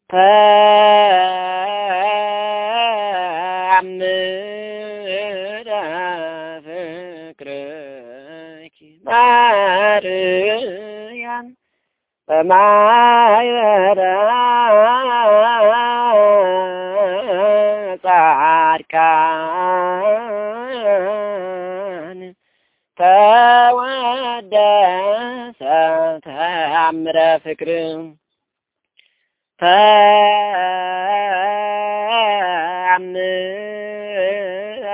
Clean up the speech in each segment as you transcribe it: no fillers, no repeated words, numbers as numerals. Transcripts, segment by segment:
ተአምረ ፍቅርኪ ማርያም በማኅበረ ጻድቃን ተወደሰ ተአምረ ፍቅር ተአምረ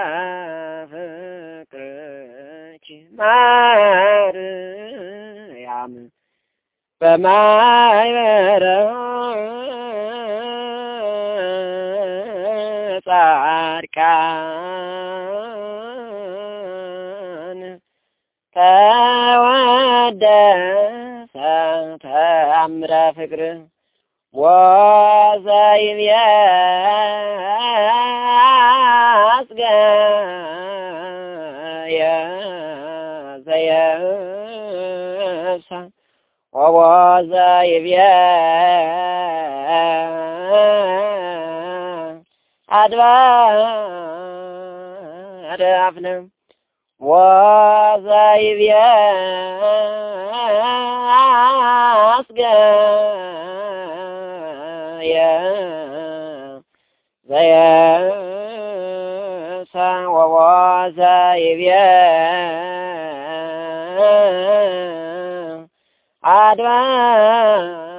ፍቅርኪ ማርያም በማኅበረ ጻድቃን ተወደሰ ተአምረ ፍቅር ወዘይቤአጽገየ ዘየብሳ ወዘይቤ አድባረ አፍነ ወዘይቤ አጽገየ ዘየብሳ ወዘይቤ አድባረ